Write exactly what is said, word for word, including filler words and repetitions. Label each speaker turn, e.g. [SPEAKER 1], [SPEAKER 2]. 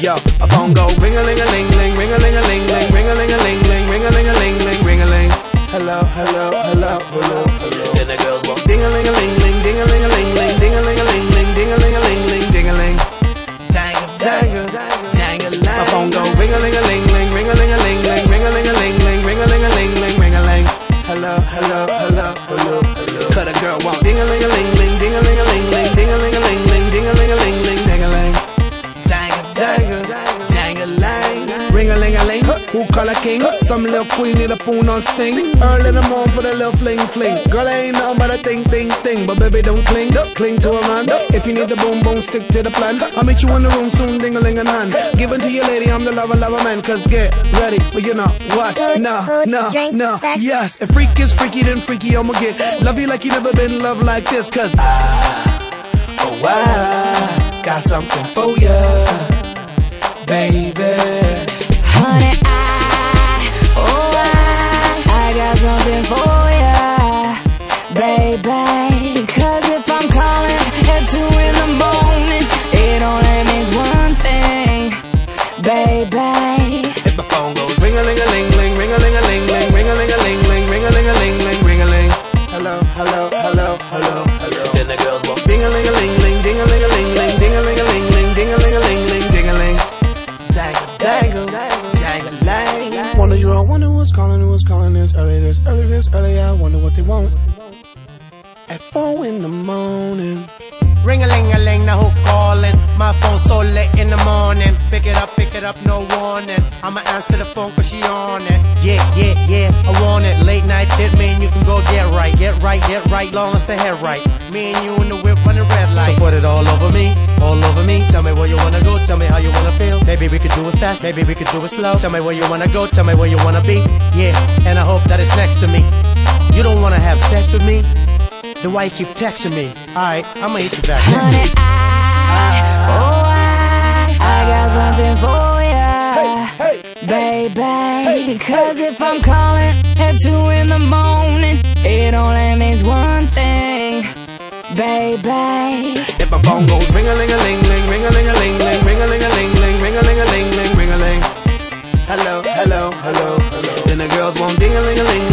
[SPEAKER 1] Yo, a phone go ring-a-ling-a-ling-ling, ring-a-ling-a-ling-ling, ring-a-ling-a-ling-ling, ring-a-ling-a-ling-ling, ring-a-ling. Hello, hello, hello, hello, hello. Then the girls go ding-a-ling-a-ling-ling, ding-a-ling-a-ling-ling, ding-a-ling-a-ling-ling, ding-a-ling-a-ling-ling, ding-a-ling. Dangle, dangle, dangle, my phone go ring-a-ling-a-ling-ling, ring-a-ling-a-ling-ling, ring-a-ling-a-ling-ling, ring-a-ling-a-ling-ling, ring-a-ling. Hello, hello, hello, hello, hello. Cut a girl walk ding-a-ling-a-ling-ling, ding-a-ling-a-ling-ling, ding-a-ling-a-ling-ling, ding-a-ling-a-ling-ling, ding-a-ling. Dangle, dangle, jangle-lang. Ring-a-ling-a-ling, who call a king? Some little queen need a poon on sting. Early in the morning for the little fling fling. Girl, I ain't nothing but a ting ting ting. But baby, don't cling, cling to a man. If you need the boom boom, stick to the plan. I'll meet you in the room soon, ding-a-ling in hand. Give it to your lady, I'm the lover, lover man. Cause get ready, but you know what? No, no, no, yes. If freak is freaky, then freaky I'ma get. Love you like you never been loved like this. Cause I, oh I, got something for ya, baby.
[SPEAKER 2] Honey, I, oh I, I got something for ya, baby. Cause if I'm calling at two in the morning, it only means one thing, baby.
[SPEAKER 1] If my phone goes ring-a-ling-a-ling-ling, ring-a-ling-a-ling-ling, ring-a-ling-a-ling-ling, ring-a-ling-a-ling-ling, ring-a-ling. Hello, hello, hello, hello, hello. Then the girls go ding-a-ling-a-ling-ling, ding-a-ling-a-ling-ling, ding-a-ling-a-ling-ling, ding-a-ling-a-ling-ling, ding-a-ling. Dangle, dangle, jangle-lang. Wonder you all wonder who's calling, who's calling this early, this early, this early. I wonder what they want at four in the morning.
[SPEAKER 3] Ring-a-ling-a-ling, now who calling? My phone so late in the morning. Pick it up, pick it up, no warning. I'ma answer the phone cause she on it. Yeah, yeah, yeah, I want it. Late night tip, me and you can go get right. Get right, get right, long as the head right. Me and you in the whip running red light. So put it all over me, all over me. Tell me where you wanna go, tell me how you wanna feel. Maybe we could do it fast, maybe we could do it slow. Tell me where you wanna go, tell me where you wanna be. Yeah, and I hope that it's next to me. You don't wanna have sex with me? Then why you keep texting me? Alright, I'ma hit you back.
[SPEAKER 2] Honey, I, oh I, I got something for ya,
[SPEAKER 1] hey, hey,
[SPEAKER 2] baby. Hey, Cause hey. If I'm calling at two in the morning, it only means one thing, baby.
[SPEAKER 1] If my phone goes ring-a-ling-a-ling-ling, ring-a-ling-a-ling-ling, ring-a-ling-a-ling-ling, ring-a-ling-a-ling-ling, ring-a-ling. Hello, hello, hello, hello. Then the girls want ding-a-ling-a-ling.